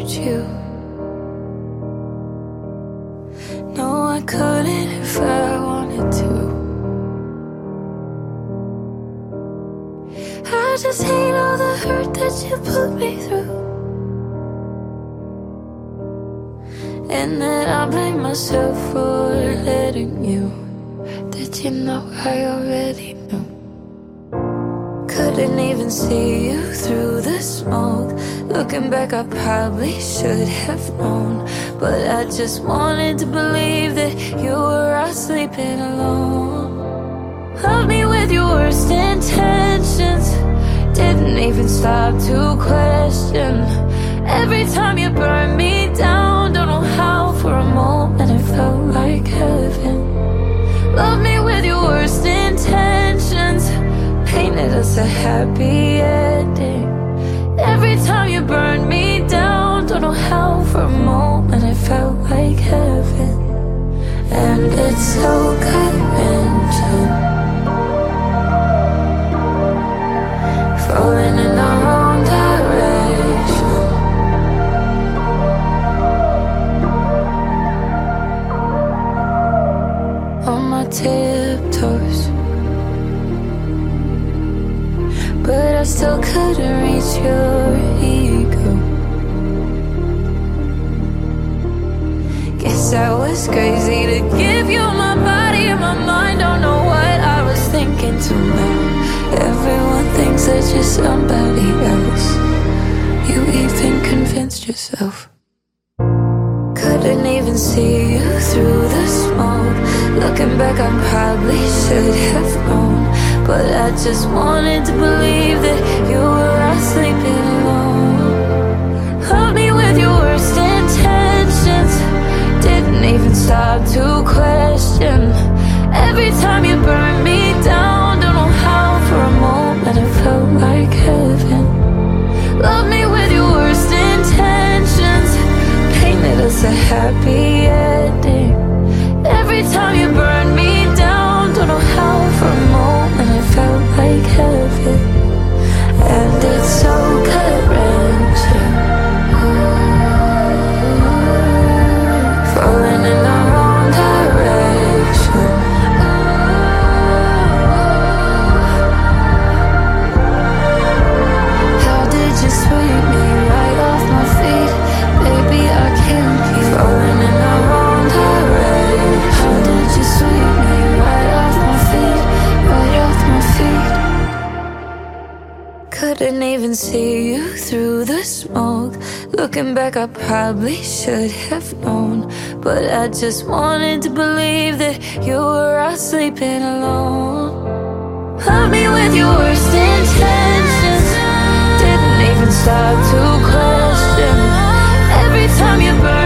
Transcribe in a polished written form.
you. No, I couldn't if I wanted to. I just hate all the hurt that you put me through, and that I blame myself for letting you. Did you know I already knew? Couldn't even see you through the smoke. Looking back, I probably should have known, but I just wanted to believe that you were out sleeping alone. Love me with your worst intentions, didn't even stop to question. Every time you burned me down, don't know how, for a moment it felt like heaven. Love me with your worst intentions, painted us a happy ending. Every time you burned me down, don't know how, for a moment it felt like heaven. And it's so gut-wrenching, falling in the wrong direction. On my tiptoes, but I still couldn't reach your ego. Guess I was crazy to give you my body and my mind. Don't know what I was thinking till now. Everyone thinks that you're somebody else. You even convinced yourself. Couldn't even see you through the smoke. Looking back, I probably should have known, but I just wanted to believe that you were out sleeping alone. Love me with your worst intentions, didn't even stop to question. Every time you burned me down, don't know how, for a moment it felt like heaven. Love me with your worst intentions, painted us a happy ending. Every time you burned me down, don't know how, for a moment it felt like heaven. And it's so gut-wrenching, falling in the wrong direction. How did you sweep me right off my feet? Baby, I can't keep falling in the wrong direction. How did you sweep me right off my feet, right off my feet? Couldn't even see you through the smoke. Looking back, I probably should have known, but I just wanted to believe that you were out sleeping alone. Love me with your worst intentions, didn't even stop to question. Every time you burn